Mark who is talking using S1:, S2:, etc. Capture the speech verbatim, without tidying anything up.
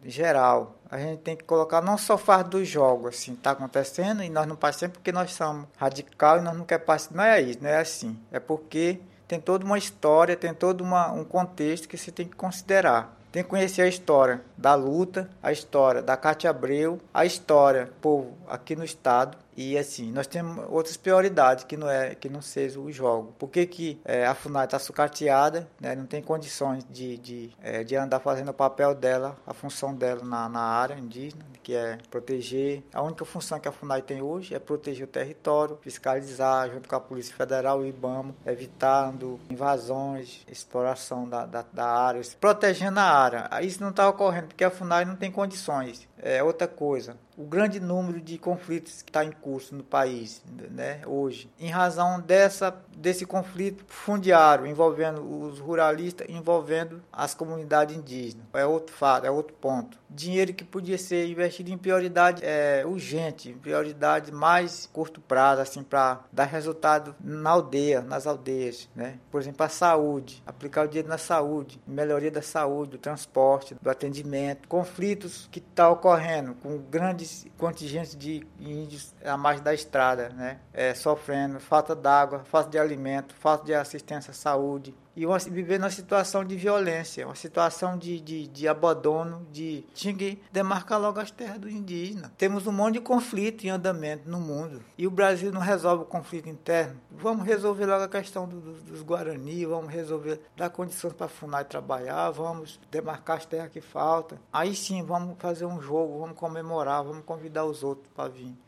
S1: geral. A gente tem que colocar não só parte do jogo, assim, tá acontecendo e nós não passamos porque nós somos radical e nós não queremos passar. Não é isso, não é assim. É porque tem toda uma história, tem todo uma, um contexto que você tem que considerar. Tem que conhecer a história da luta, a história da Cátia Abreu, a história do povo aqui no estado. E assim, nós temos outras prioridades que não é que não seja o jogo. Por que, que é, a FUNAI está sucateada, né? Não tem condições de, de, é, de andar fazendo o papel dela, a função dela na, na área indígena, que é proteger. A única função que a FUNAI tem hoje é proteger o território, fiscalizar junto com a Polícia Federal e o IBAMA, evitando invasões, exploração da, da, da área, protegendo a área. Isso não está ocorrendo porque a FUNAI não tem condições. É outra coisa. O grande número de conflitos que está em curso no país, né, hoje, em razão dessa, desse conflito fundiário envolvendo os ruralistas, envolvendo as comunidades indígenas. É outro fato, é outro ponto. Dinheiro que podia ser investido em prioridade é, urgente, prioridade mais curto prazo, assim, para dar resultado na aldeia, nas aldeias, né? Por exemplo, a saúde, aplicar o dinheiro na saúde, melhoria da saúde, do transporte, do atendimento, conflitos que estão tá ocorrendo com grandes contingentes de índios à margem da estrada, né? É, sofrendo falta d'água, falta de alimento, falta de assistência à saúde. E uma, viver numa situação de violência, uma situação de, de, de abandono, de tinha que demarcar logo as terras do indígena. Temos um monte de conflito em andamento no mundo. E o Brasil não resolve o conflito interno. Vamos resolver logo a questão do, do, dos Guarani, vamos resolver, dar condições para a FUNAI trabalhar, vamos demarcar as terras que faltam. Aí sim, vamos fazer um jogo, vamos comemorar, vamos convidar os outros para vir.